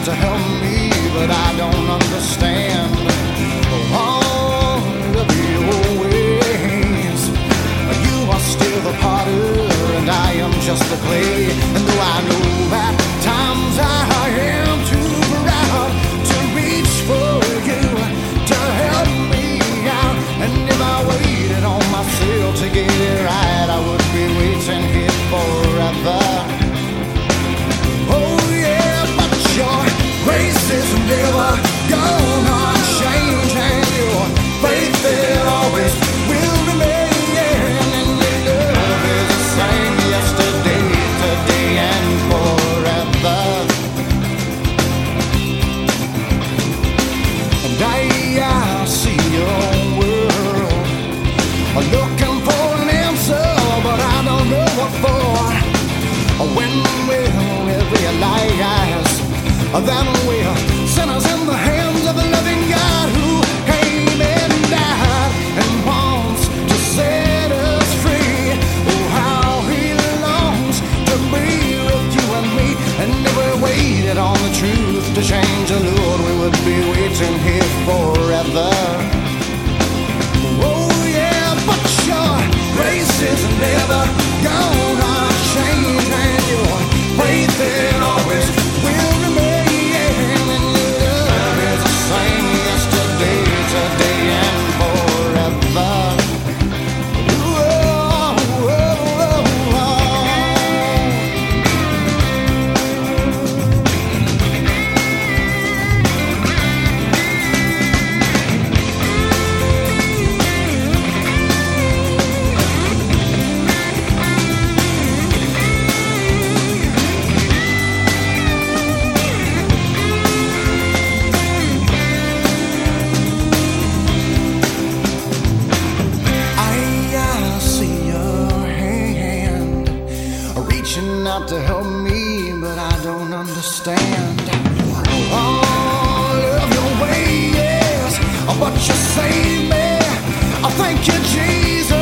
to help me, but I don't understand all of your ways. You are still the potter, and I am just the clay. And though I know that times I am too proud to reach for you to help me out, and if I waited on myself to get it right, I would be waiting here forever. Oh yeah, but your grace is never gonna change, and your faith it always will remain, and your love is the same yesterday, today, and forever. And I see your world looking for an answer, but I don't know what for. When will we realize that we're sinners in the hands of a loving God who came and died and wants to set us free? Oh, how he longs to be with you and me. And if we waited on the truth to change the Lord, we would be waiting here forever. Oh yeah, but your grace is never gonna change, and your faith it always will remain, and your love is the same yesterday, today, and forever. Out to help me, but I don't understand all of your ways, but you save me. I thank you, Jesus.